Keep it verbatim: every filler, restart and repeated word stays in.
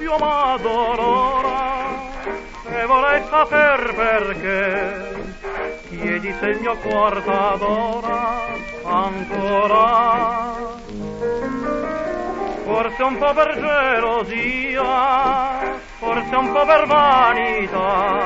io m'adoro e vorrei saper perché. Chiedi se il mio cuor t'adora ancora. Forse un po' per gelosia, forse un po' per vanità,